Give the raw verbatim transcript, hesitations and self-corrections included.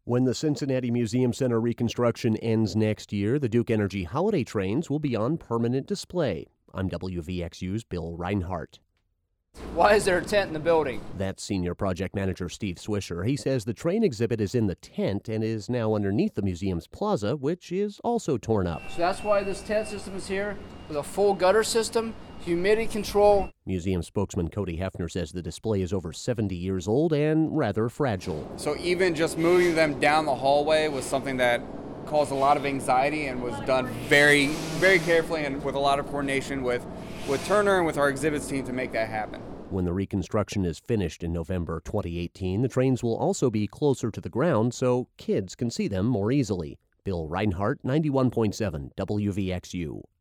When the Cincinnati Museum Center reconstruction ends next year, the Duke Energy holiday trains will be on permanent display. I'm W V X U's Bill Reinhart. Why is there a tent in the building? That's Senior Project Manager Steve Swisher. He says the train exhibit is in the tent and is now underneath the museum's plaza, which is also torn up. So that's why this tent system is here, with a full gutter system, humidity control. Museum spokesman Cody Hefner says the display is over seventy years old and rather fragile. So even just moving them down the hallway was something that caused a lot of anxiety and was done very, very carefully and with a lot of coordination with, with Turner and with our exhibits team to make that happen. When the reconstruction is finished in November twenty eighteen, the trains will also be closer to the ground so kids can see them more easily. Bill Reinhart, ninety-one point seven W V X U.